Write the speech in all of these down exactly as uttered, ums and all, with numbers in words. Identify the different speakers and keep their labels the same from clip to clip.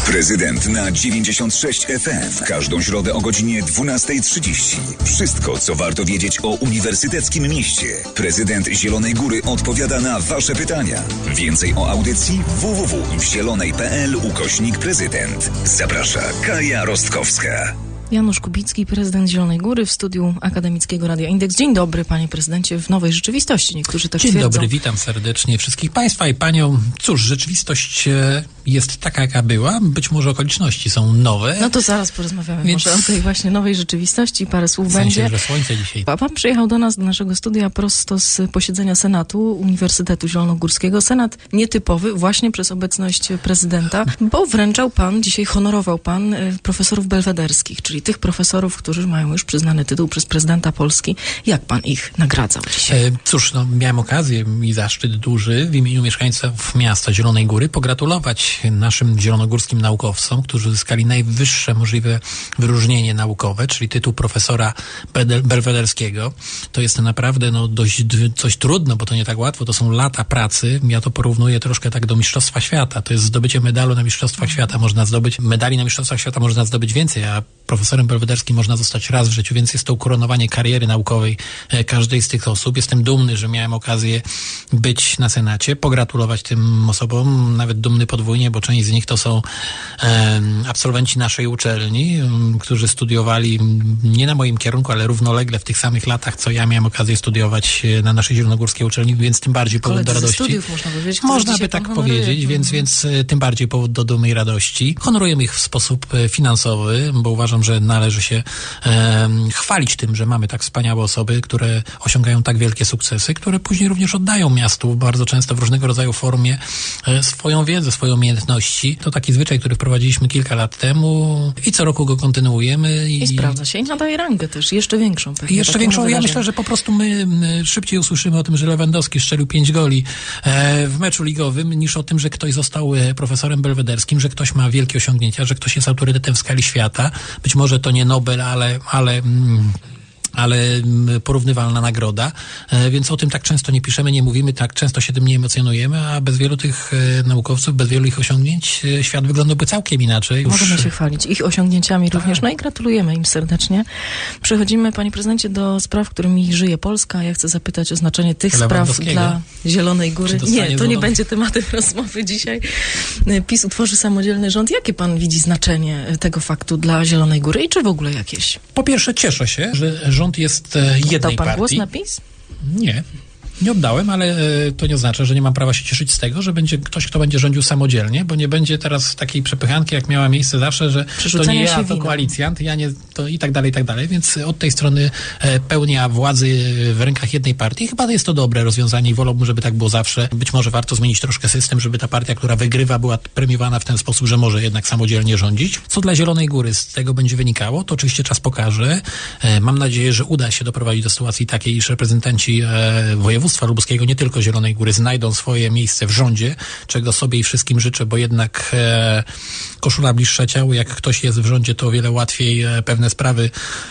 Speaker 1: Prezydent na dziewięćdziesiąt sześć F M. W każdą środę o godzinie dwunasta trzydzieści. Wszystko, co warto wiedzieć o uniwersyteckim mieście. Prezydent Zielonej Góry odpowiada na wasze pytania. Więcej o audycji w w w kropka zielonej kropka p l ukośnik prezydent. Zaprasza Kaja Rostkowska.
Speaker 2: Janusz Kubicki, prezydent Zielonej Góry w studiu Akademickiego Radia Indeks. Dzień dobry, panie prezydencie, w nowej rzeczywistości. Niektórzy tak
Speaker 3: Dzień
Speaker 2: twierdzą.
Speaker 3: dobry, witam serdecznie wszystkich państwa i panią. Cóż, rzeczywistość jest taka, jaka była. Być może okoliczności są nowe.
Speaker 2: No to zaraz porozmawiamy
Speaker 3: Więc...
Speaker 2: może o tej właśnie nowej rzeczywistości. Parę słów
Speaker 3: w sensie,
Speaker 2: będzie.
Speaker 3: że słońce dzisiaj.
Speaker 2: A pan przyjechał do nas, do naszego studia prosto z posiedzenia Senatu Uniwersytetu Zielonogórskiego. Senat nietypowy właśnie przez obecność prezydenta, bo wręczał pan, dzisiaj honorował pan profesorów belwederskich, czyli tych profesorów, którzy mają już przyznany tytuł przez prezydenta Polski. Jak pan ich nagradzał dzisiaj?
Speaker 3: E, cóż, no, miałem okazję i zaszczyt duży w imieniu mieszkańców miasta Zielonej Góry pogratulować naszym zielonogórskim naukowcom, którzy uzyskali najwyższe możliwe wyróżnienie naukowe, czyli tytuł profesora belwederskiego. To jest naprawdę no, dość coś trudno, bo to nie tak łatwo, to są lata pracy. Ja to porównuję troszkę tak do Mistrzostwa Świata. To jest zdobycie medalu na Mistrzostwach Świata. Można zdobyć medali na Mistrzostwach Świata, można zdobyć więcej, a profesorem belwederskim można zostać raz w życiu, więc jest to ukoronowanie kariery naukowej każdej z tych osób. Jestem dumny, że miałem okazję być na Senacie, pogratulować tym osobom, nawet dumny podwójnie, bo część z nich to są e, absolwenci naszej uczelni, m, którzy studiowali nie na moim kierunku, ale równolegle w tych samych latach, co ja miałem okazję studiować na naszej zielonogórskiej uczelni, więc tym bardziej powód do radości.
Speaker 2: Studiów, można powiedzieć,
Speaker 3: można by tak powiedzieć, więc, więc tym bardziej powód do dumy i radości. Honorujemy ich w sposób finansowy, bo uważam, że należy się e, chwalić tym, że mamy tak wspaniałe osoby, które osiągają tak wielkie sukcesy, które później również oddają miastu bardzo często w różnego rodzaju formie e, swoją wiedzę, swoje umiejętności. To taki zwyczaj, który wprowadziliśmy kilka lat temu i co roku go kontynuujemy. I,
Speaker 2: I sprawdza się i nadaje rangę też, jeszcze większą. Pewnie,
Speaker 3: jeszcze większą. Ja myślę, że po prostu my szybciej usłyszymy o tym, że Lewandowski strzelił pięć goli e, w meczu ligowym, niż o tym, że ktoś został profesorem belwederskim, że ktoś ma wielkie osiągnięcia, że ktoś jest autorytetem w skali świata. Być może to nie Nobel, ale, ale, ale porównywalna nagroda, więc o tym tak często nie piszemy, nie mówimy, tak często się tym nie emocjonujemy, a bez wielu tych naukowców, bez wielu ich osiągnięć świat wyglądałby całkiem inaczej. Już...
Speaker 2: Możemy się chwalić ich osiągnięciami tak. również, no i gratulujemy im serdecznie. Przechodzimy, panie prezydencie, do spraw, którymi żyje Polska. Ja chcę zapytać o znaczenie tych spraw dla Zielonej Góry. Nie, to nie będzie tematem rozmowy dzisiaj. PiS utworzy samodzielny rząd. Jakie pan widzi znaczenie tego faktu dla Zielonej Góry i czy w ogóle jakieś?
Speaker 3: Po pierwsze, cieszę się, że rząd jest jednej
Speaker 2: Oddał pan
Speaker 3: partii.
Speaker 2: głos na PiS?
Speaker 3: Nie. Nie oddałem, ale to nie oznacza, że nie mam prawa się cieszyć z tego, że będzie ktoś, kto będzie rządził samodzielnie, bo nie będzie teraz takiej przepychanki, jak miała miejsce zawsze, że to nie ja, to koalicjant, ja nie, to i tak dalej, i tak dalej. Więc od tej strony pełnia władzy w rękach jednej partii. Chyba jest to dobre rozwiązanie i wolałbym, żeby tak było zawsze. Być może warto zmienić troszkę system, żeby ta partia, która wygrywa, była premiowana w ten sposób, że może jednak samodzielnie rządzić. Co dla Zielonej Góry z tego będzie wynikało, to oczywiście czas pokaże. Mam nadzieję, że uda się doprowadzić do sytuacji takiej, iż reprezentanci województwa lubuskiego, nie tylko Zielonej Góry, znajdą swoje miejsce w rządzie, czego sobie i wszystkim życzę, bo jednak e, koszula bliższa ciału, jak ktoś jest w rządzie, to o wiele łatwiej e, pewne sprawy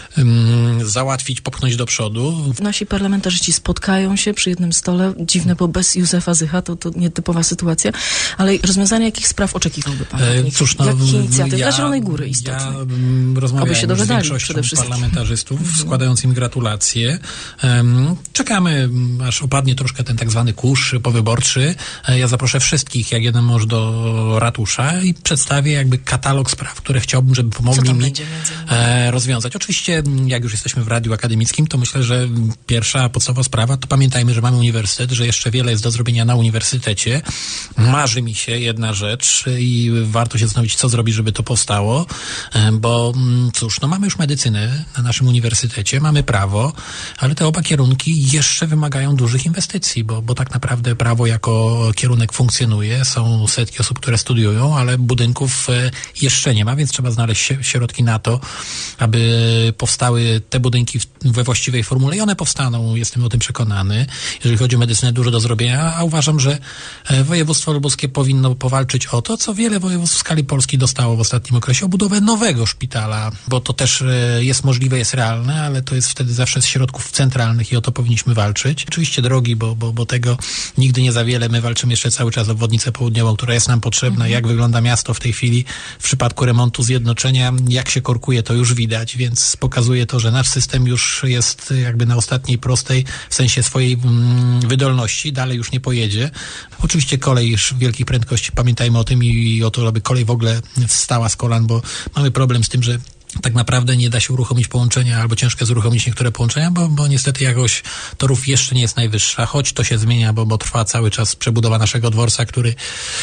Speaker 3: um, załatwić, popchnąć do przodu.
Speaker 2: Nasi parlamentarzyści spotkają się przy jednym stole, dziwne, bo bez Józefa Zycha, to, to nietypowa sytuacja, ale rozwiązanie jakich spraw oczekiwałby pan?
Speaker 3: E, cóż, no,
Speaker 2: jakich inicjatyw
Speaker 3: ja,
Speaker 2: dla Zielonej Góry istotnych?
Speaker 3: Ja rozmawiałem
Speaker 2: się
Speaker 3: z większością parlamentarzystów, mm-hmm. składając im gratulacje. Um, czekamy, aż opadnie troszkę ten tak zwany kurz powyborczy. Ja zaproszę wszystkich, jak jeden mąż, do ratusza i przedstawię jakby katalog spraw, które chciałbym, żeby pomogli mi e, rozwiązać. Oczywiście, jak już jesteśmy w Radiu Akademickim, to myślę, że pierwsza podstawowa sprawa, to pamiętajmy, że mamy uniwersytet, że jeszcze wiele jest do zrobienia na uniwersytecie. Marzy mi się jedna rzecz i warto się zastanowić, co zrobić, żeby to powstało, e, bo cóż, no mamy już medycynę na naszym uniwersytecie, mamy prawo, ale te oba kierunki jeszcze wymagają dużych inwestycji, bo, bo tak naprawdę prawo jako kierunek funkcjonuje, są setki osób, które studiują, ale budynków jeszcze nie ma, więc trzeba znaleźć środki na to, aby powstały te budynki we właściwej formule i one powstaną, jestem o tym przekonany. Jeżeli chodzi o medycynę, dużo do zrobienia, a uważam, że województwo lubuskie powinno powalczyć o to, co wiele województw w skali Polski dostało w ostatnim okresie, o budowę nowego szpitala, bo to też jest możliwe, jest realne, ale to jest wtedy zawsze z środków centralnych i o to powinniśmy walczyć. Oczywiście drogi, bo, bo, bo tego nigdy nie za wiele. My walczymy jeszcze cały czas o obwodnicę południową, która jest nam potrzebna. Jak wygląda miasto w tej chwili chwili w przypadku remontu zjednoczenia, jak się korkuje, to już widać, więc pokazuje to, że nasz system już jest jakby na ostatniej prostej w sensie swojej mm, wydolności, dalej już nie pojedzie. Oczywiście kolej już wielkich prędkości, pamiętajmy o tym i, i o to, aby kolej w ogóle wstała z kolan, bo mamy problem z tym, że tak naprawdę nie da się uruchomić połączenia, albo ciężko jest uruchomić niektóre połączenia, bo, bo niestety jakość torów jeszcze nie jest najwyższa, choć to się zmienia, bo, bo trwa cały czas przebudowa naszego dworca, który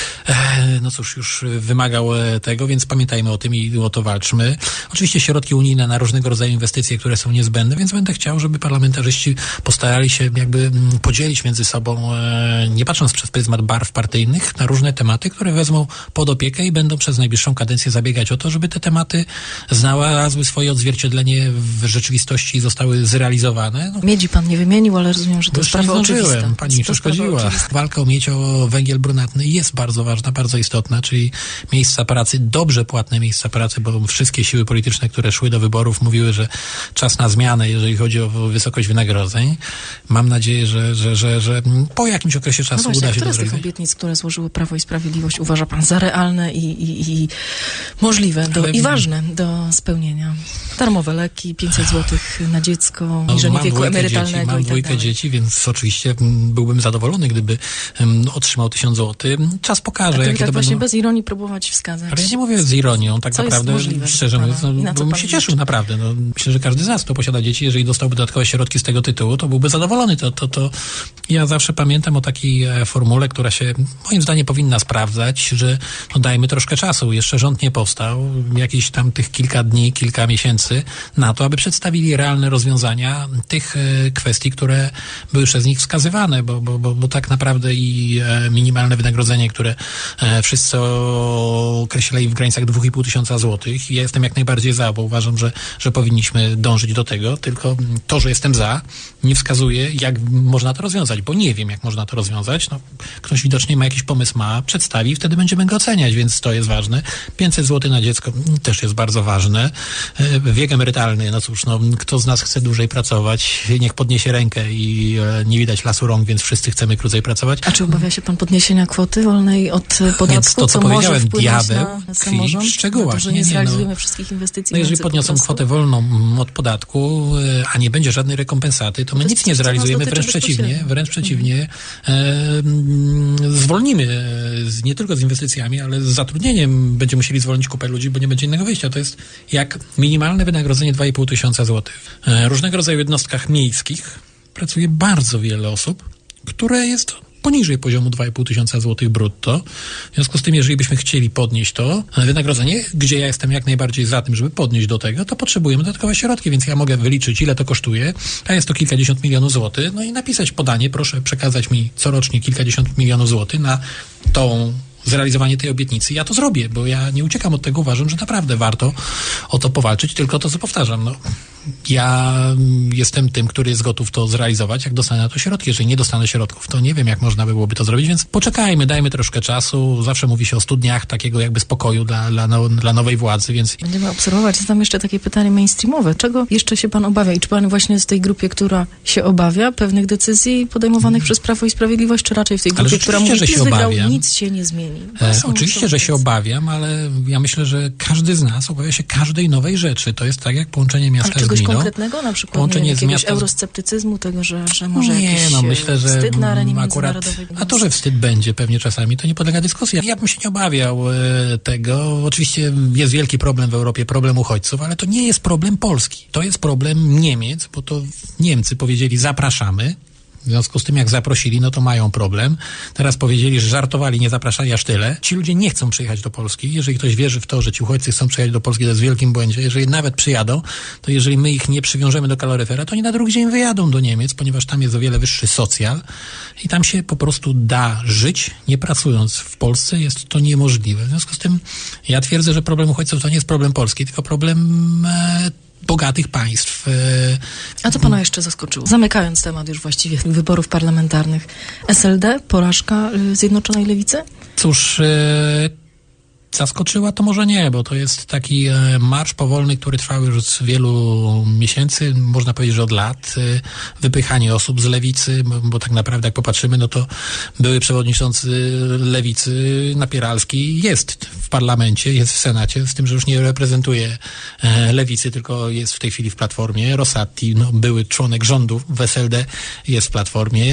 Speaker 3: e, no cóż, już wymagał tego, więc pamiętajmy o tym i o to walczmy. Oczywiście środki unijne na różnego rodzaju inwestycje, które są niezbędne, więc będę chciał, żeby parlamentarzyści postarali się jakby podzielić między sobą, e, nie patrząc przez pryzmat barw partyjnych, na różne tematy, które wezmą pod opiekę i będą przez najbliższą kadencję zabiegać o to, żeby te tematy znały znalazły swoje odzwierciedlenie w rzeczywistości i zostały zrealizowane. No,
Speaker 2: miedzi pan nie wymienił, ale rozumiem, że to jest sprawa oczywista.
Speaker 3: Pani mi przeszkodziła. Walka o miedź, o węgiel brunatny jest bardzo ważna, bardzo istotna, czyli miejsca pracy, dobrze płatne miejsca pracy, bo wszystkie siły polityczne, które szły do wyborów, mówiły, że czas na zmianę, jeżeli chodzi o wysokość wynagrodzeń. Mam nadzieję, że, że, że, że po jakimś okresie czasu
Speaker 2: no właśnie,
Speaker 3: uda się
Speaker 2: to zrealizować. Które z tych obietnic, które złożyło Prawo i Sprawiedliwość, uważa pan za realne i, i, i możliwe do, i ważne do spełnienia? Darmowe leki, pięćset złotych na dziecko, obniżenie no, wieku emerytalnego
Speaker 3: dzieci, mam
Speaker 2: i tak
Speaker 3: dwójkę
Speaker 2: dalej.
Speaker 3: dzieci, więc oczywiście byłbym zadowolony, gdyby um, otrzymał tysiąc złotych. Czas pokaże,
Speaker 2: jakie
Speaker 3: to
Speaker 2: tak właśnie
Speaker 3: będą...
Speaker 2: bez ironii próbować wskazać.
Speaker 3: Ale ja nie mówię z ironią, tak
Speaker 2: co
Speaker 3: naprawdę,
Speaker 2: możliwe,
Speaker 3: szczerze mówiąc, no, bym się cieszył,
Speaker 2: liczy?
Speaker 3: naprawdę. No, myślę, że każdy z nas, kto posiada dzieci, jeżeli dostałby dodatkowe środki z tego tytułu, to byłby zadowolony. To, to, to ja zawsze pamiętam o takiej e, formule, która się moim zdaniem powinna sprawdzać, że no, dajmy troszkę czasu. Jeszcze rząd nie powstał, jakieś tam tych kilka dni, kilka miesięcy na to, aby przedstawili realne rozwiązania tych e, kwestii, które były przez nich wskazywane, bo, bo, bo, bo tak naprawdę i e, minimalne wynagrodzenie, które e, wszyscy określili w granicach dwa i pół tysiąca złotych. Ja jestem jak najbardziej za, bo uważam, że, że powinniśmy dążyć do tego, tylko to, że jestem za, nie wskazuje, jak można to rozwiązać, bo nie wiem, jak można to rozwiązać. No, ktoś widocznie ma jakiś pomysł, ma, przedstawi i wtedy będziemy go oceniać, więc to jest ważne. pięćset złotych na dziecko też jest bardzo ważne. E, wiek emerytalny, no cóż, no, kto z nas chce dłużej pracować, niech podniesie rękę i e, nie widać lasu rąk, więc wszyscy chcemy krócej pracować.
Speaker 2: A czy obawia się pan podniesienia kwoty wolnej od podatku,
Speaker 3: więc to, co, co powiedziałem, diabeł
Speaker 2: na samorząd,
Speaker 3: w szczegółach.
Speaker 2: To, że nie, nie zrealizujemy no, wszystkich inwestycji.
Speaker 3: No jeżeli podniosą po kwotę wolną od podatku, a nie będzie żadnej rekompensaty, to my to nic nie zrealizujemy, wręcz przeciwnie, wręcz przeciwnie, mhm. e, zwolnimy z, nie tylko z inwestycjami, ale z zatrudnieniem będziemy musieli zwolnić kupę ludzi, bo nie będzie innego wyjścia. To jest jak minimalne wynagrodzenie dwa i pół tysiąca złotych. E, różnego rodzaju jednostkach miejskich pracuje bardzo wiele osób, które jest poniżej poziomu dwa i pół tysiąca złotych brutto. W związku z tym, jeżeli byśmy chcieli podnieść to wynagrodzenie, gdzie ja jestem jak najbardziej za tym, żeby podnieść do tego, to potrzebujemy dodatkowe środki, więc ja mogę wyliczyć, ile to kosztuje, a jest to kilkadziesiąt milionów złotych, no i napisać podanie, proszę przekazać mi corocznie kilkadziesiąt milionów złotych na tą zrealizowanie tej obietnicy. Ja to zrobię, bo ja nie uciekam od tego, uważam, że naprawdę warto o to powalczyć, tylko to, co powtarzam, no ja jestem tym, który jest gotów to zrealizować, jak dostanę na to środki. Jeżeli nie dostanę środków, to nie wiem, jak można by byłoby to zrobić, więc poczekajmy, dajmy troszkę czasu. Zawsze mówi się o stu dniach takiego jakby spokoju dla, dla, no, dla nowej władzy, więc...
Speaker 2: Będziemy obserwować. Jest tam jeszcze takie pytanie mainstreamowe. Czego jeszcze się pan obawia? I czy pan właśnie jest w tej grupie, która się obawia pewnych decyzji podejmowanych hmm. przez Prawo i Sprawiedliwość, czy raczej w tej grupie, która mówi, że się wygrał, nic się nie zmieni?
Speaker 3: E, oczywiście, że się obawiam, ale ja myślę, że każdy z nas obawia się każdej nowej rzeczy. To jest tak jak połączenie miasta z
Speaker 2: czegoś konkretnego, na przykład połączenie nie wiem, jakiegoś miasta... eurosceptycyzmu, tego, że, że może
Speaker 3: nie,
Speaker 2: jakiś
Speaker 3: no, myślę, że
Speaker 2: wstyd na arenie
Speaker 3: akurat,
Speaker 2: międzynarodowej.
Speaker 3: A to, że wstyd będzie pewnie czasami, to nie podlega dyskusji. Ja bym się nie obawiał e, tego. Oczywiście jest wielki problem w Europie, problem uchodźców, ale to nie jest problem Polski. To jest problem Niemiec, bo to Niemcy powiedzieli zapraszamy. W związku z tym, jak zaprosili, no to mają problem. Teraz powiedzieli, że żartowali, nie zapraszali aż tyle. Ci ludzie nie chcą przyjechać do Polski. Jeżeli ktoś wierzy w to, że ci uchodźcy chcą przyjechać do Polski, to jest w wielkim błędzie. Jeżeli nawet przyjadą, to jeżeli my ich nie przywiążemy do kaloryfera, to oni na drugi dzień wyjadą do Niemiec, ponieważ tam jest o wiele wyższy socjal i tam się po prostu da żyć, nie pracując. W Polsce jest to niemożliwe. W związku z tym ja twierdzę, że problem uchodźców to nie jest problem Polski, tylko problem e, bogatych państw.
Speaker 2: A co pana jeszcze zaskoczyło? Zamykając temat już właściwie wyborów parlamentarnych. S L D, porażka Zjednoczonej Lewicy?
Speaker 3: Cóż, Zaskoczyła to może nie, bo to jest taki marsz powolny, który trwał już od wielu miesięcy, można powiedzieć, że od lat. Wypychanie osób z lewicy, bo, bo tak naprawdę jak popatrzymy, no to były przewodniczący lewicy Napieralski jest w parlamencie, jest w Senacie, z tym, że już nie reprezentuje lewicy, tylko jest w tej chwili w Platformie. Rosati, no, były członek rządu w S L D, jest w Platformie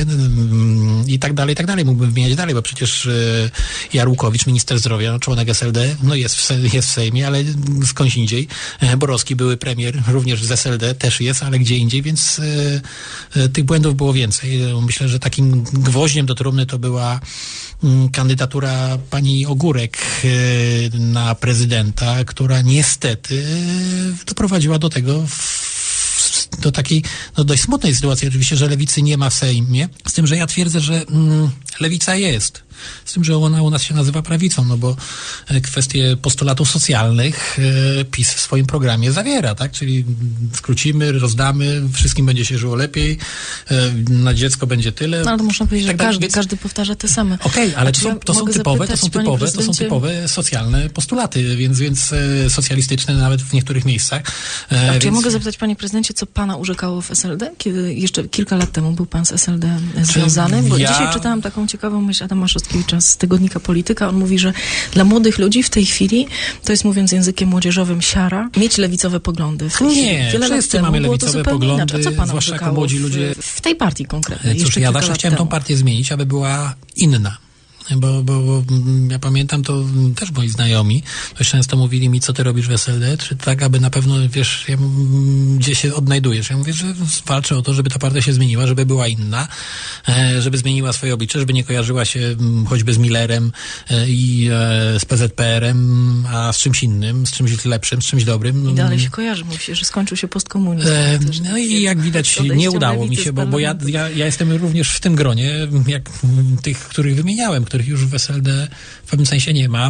Speaker 3: i tak dalej, i tak dalej. Mógłbym wymieniać dalej, bo przecież Jarłukowicz, minister zdrowia, no, członek S L D, no jest w, jest w Sejmie, ale skądś indziej. Borowski, były premier, również z S L D, też jest, ale gdzie indziej, więc e, tych błędów było więcej. Myślę, że takim gwoździem do trumny to była m, kandydatura pani Ogórek e, na prezydenta, która niestety e, doprowadziła do tego w, do takiej no dość smutnej sytuacji oczywiście, że lewicy nie ma w Sejmie, z tym, że ja twierdzę, że mm, lewica jest. Z tym, że ona u nas się nazywa prawicą, no bo kwestie postulatów socjalnych e, PiS w swoim programie zawiera, tak? Czyli skrócimy, rozdamy, wszystkim będzie się żyło lepiej, e, na dziecko będzie tyle.
Speaker 2: No ale to można powiedzieć,
Speaker 3: tak
Speaker 2: że każdy,
Speaker 3: więc...
Speaker 2: każdy powtarza te same.
Speaker 3: Okej, okay, ale to są, to są typowe, to są typowe, to są typowe socjalne postulaty, więc, więc e, socjalistyczne nawet w niektórych miejscach. E,
Speaker 2: A
Speaker 3: więc...
Speaker 2: czy ja mogę zapytać, panie prezydencie, co pana urzekało w S L D? Kiedy jeszcze kilka lat temu był pan z S L D związany? Bo ja... dzisiaj czytałam taką ciekawą myśl Adama Szostkiewicza z tygodnika Polityka. On mówi, że dla młodych ludzi w tej chwili, to jest mówiąc językiem młodzieżowym siara, mieć lewicowe poglądy. W tej
Speaker 3: nie,
Speaker 2: Wiele
Speaker 3: wszyscy mamy lewicowe poglądy, zwłaszcza jako młodzi
Speaker 2: w,
Speaker 3: ludzie.
Speaker 2: W tej partii konkretnej.
Speaker 3: Cóż, ja zawsze chciałem temu. tą partię zmienić, aby była inna. Bo, bo, bo ja pamiętam, to też moi znajomi dość często mówili mi, co ty robisz w S L D, czy tak, aby na pewno, wiesz, ja, gdzie się odnajdujesz. Ja mówię, że walczę o to, żeby ta partia się zmieniła, żeby była inna, żeby zmieniła swoje oblicze, żeby nie kojarzyła się choćby z Millerem i z P Z P R-em, a z czymś innym, z czymś lepszym, z czymś dobrym.
Speaker 2: I dalej się kojarzy, mówi się, że skończył się postkomunizm.
Speaker 3: E, no i jak widać nie udało mi się, bo, bo ja, ja, ja jestem również w tym gronie, jak tych, których wymieniałem, których już w S L D w pewnym sensie nie ma.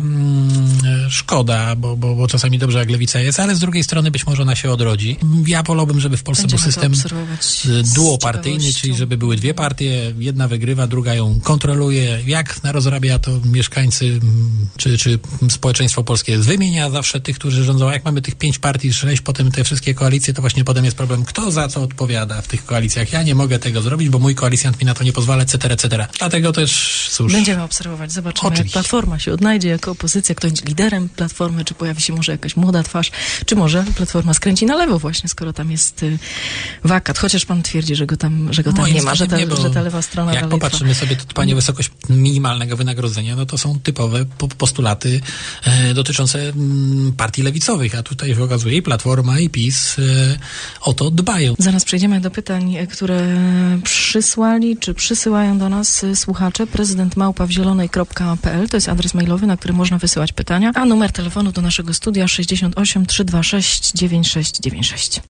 Speaker 3: Szkoda, bo, bo, bo czasami dobrze jak lewica jest, ale z drugiej strony być może ona się odrodzi. Ja wolałbym, żeby w Polsce
Speaker 2: Będziemy
Speaker 3: był system duopartyjny, czyli żeby były dwie partie, jedna wygrywa, druga ją kontroluje. Jak narozrabia to mieszkańcy czy, czy społeczeństwo polskie wymienia zawsze tych, którzy rządzą. Jak mamy tych pięć partii, sześć, potem te wszystkie koalicje, to właśnie potem jest problem, kto za co odpowiada w tych koalicjach. Ja nie mogę tego zrobić, bo mój koalicjant mi na to nie pozwala, et cetera, et cetera. Dlatego też, cóż...
Speaker 2: Będziemy obserwować, zobaczymy, Oczywiście. jak Platforma się odnajdzie jako opozycja, kto będzie liderem Platformy, czy pojawi się może jakaś młoda twarz, czy może Platforma skręci na lewo właśnie, skoro tam jest y, wakat, chociaż pan twierdzi, że go tam, że go tam nie ma, że ta, nie, że ta lewa strona
Speaker 3: jak
Speaker 2: dalej
Speaker 3: popatrzymy trwa. sobie, to panie wysokość minimalnego wynagrodzenia, no to są typowe po, postulaty e, dotyczące m, partii lewicowych, a tutaj się okazuje i Platforma, i PiS e, o to dbają.
Speaker 2: Zaraz przejdziemy do pytań, które przysłali, czy przysyłają do nas słuchacze. Prezydent małpa w zielonej kropka p l to jest adres mailowy, na który można wysyłać pytania, a numer telefonu do naszego studia sześćdziesiąt osiem, trzysta dwadzieścia sześć, dziewięćdziesiąt sześć dziewięćdziesiąt sześć.